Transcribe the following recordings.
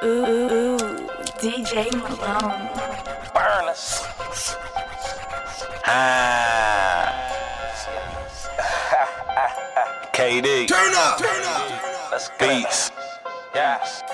Ooh, DJ Malone. Burners. KD. Turn up. Let's go. Beats. Yes.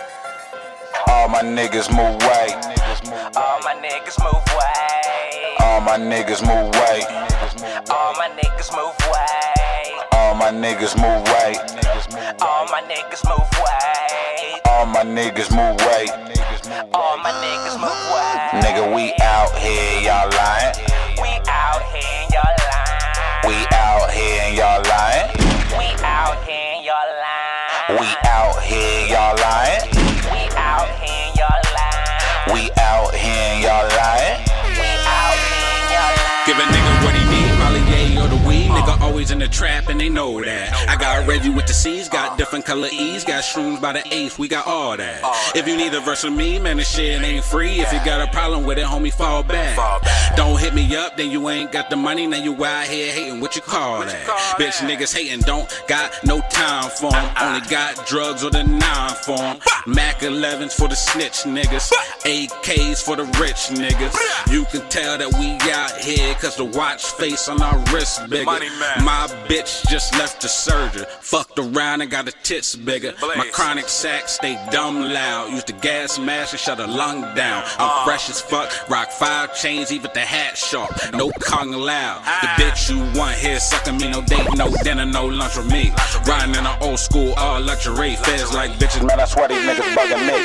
All my niggas move weight. All my niggas move weight. All my niggas move weight. All my niggas move weight. All my niggas move weight. All my niggas move weight. All my niggas move weight. All my niggas move weight. Nigga, we out here, y'all lying. We out here and y'all lying. We out here and y'all lying. We out here and y'all lying. We out here, y'all lying. We out here and y'all lying. We out here and y'all lying. We out here and y'all lying. Give a nigga what he need, Molly Yay or the weed. Nigga always in the trap and they know that. I got Reggie with the C's, got different color E's, got shrooms by the eighth, we got all that. If you need a verse from me, man, this shit ain't free. If you got a problem with it, homie, fall back. Don't hit me up, then you ain't got the money, now you out here hating, what you call that? Bitch, niggas hating, don't got no time for 'em. Only got drugs or the 9 for 'em. Mac 11s for the snitch niggas, AKs for the rich niggas. You can tell that we out here, cause the watch face on our wrist bigger. My bitch just left the surgery, fucked around and got the tits bigger. My chronic sack stay dumb loud, use the gas mask and shut a lung down. I'm fresh as fuck, rock 5 chains, even the hat sharp, no Kong loud. The bitch you want here sucking me, no date, no dinner, no lunch with me. Riding in an old school, all luxury, feds like bitches, Man, I swear these niggas bugging me.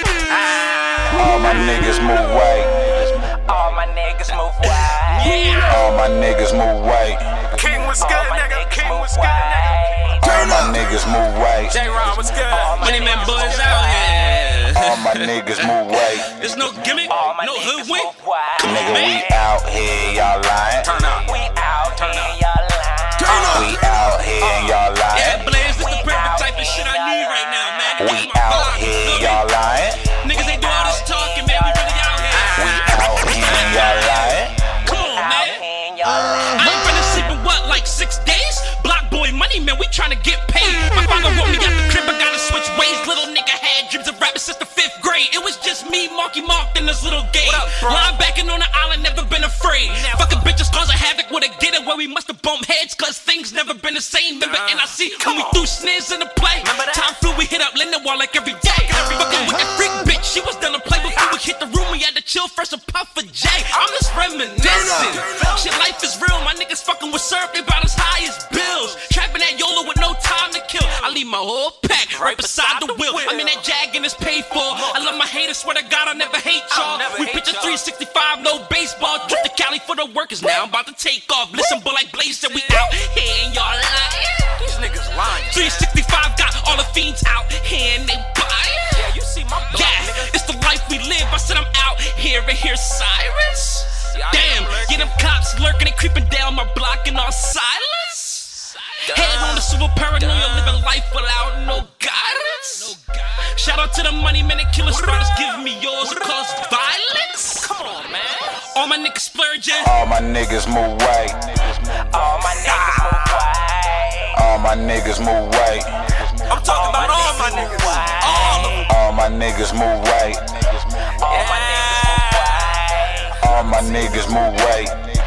All my niggas move weight. All my niggas move weight. All my niggas move weight. King was good, All my nigga. niggas King move was good, nigga. All my niggas move weight. J-Ron was good. money man boys out here. All my niggas move weight. There's no gimmick, All my no niggas hoodwink. move weight. Nigga, we out here, y'all lying. Turn up. We out here and y'all lying. We out here and y'all Yeah, lying. Blaze, this the perfect type of shit I need right now, man. We out here, y'all lying. Niggas ain't do all this talking, man. We really out We here. out here and y'all lying. Come on, Out man. here and y'all lying. I ain't been asleep in what, like 6 days? Block boy money, man, we tryna get paid. My father wrote me out the crib, I gotta switch ways. Little nigga had dreams of rapping since the 5th grade. It was just me, Marky Mark, in this little game. Linebacking on the island, never been afraid. Fucking bitches causing havoc with a get it where we must have bumped heads, cause things never been the same. Remember NIC when we threw snares in the play? Time flew, we hit up Lindenwall like every day. Fucking with the freak bitch, she was done to play before we hit the room. We had to chill first and puff for J. I'm just reminiscing. Shit, life is real. My niggas fucking with syrup, they about as high as bills. Trapping that YOLO with no time to kill. I leave my whole pack right beside the wheel. I'm in that Jag and it's paid for. I love my haters, swear to God I'll never hate y'all. We picture 365, no baseball. Trip to Cali for the workers, now I'm about to take off. Listen, but like Blaze said, we out here and y'all lying. These niggas lying. 365 got all the fiends out here and they buying. Yeah, you see my block, Yeah, nigga. it's the life we live. I said I'm out here and hear sirens. Damn, get them cops lurking and creeping down my block in all silence. Head on the super paranoia, living life without no guidance. Shout out to the money men and killer spotters giving me yours and cause violence. Come on, man. All my niggas splurging. All my niggas move weight. All my niggas move weight. All my niggas move weight. I'm talking about all my niggas. All of them. All my niggas move weight. All my niggas move weight. All my niggas move weight.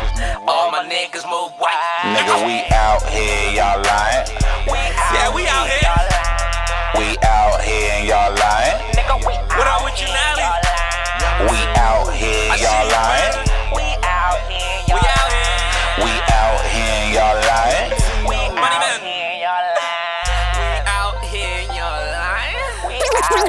All my niggas move weight. Nigga, we out here, y'all lying. Yeah, we out here. Y'all lying. We out here and y'all lying. Nigga, we What out up with you, here, Nally? y'all lying. We out here, I see y'all you, lying. brother. We out here, We y'all out here. We out here and y'all lying. We Money out man. here, y'all lying. Out here, you're lying. We out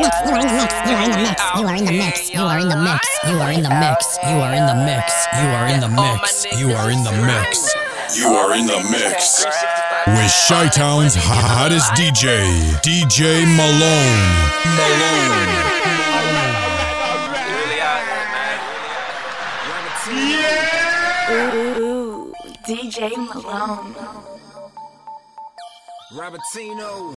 You are in the mix. You are in the mix. You are in the mix. You are in the mix. You are in the mix. You are in the mix. You are in the mix. You are in the mix with Chi-Town's hottest DJ, DJ Malone. Ooh, DJ Malone. Robertino.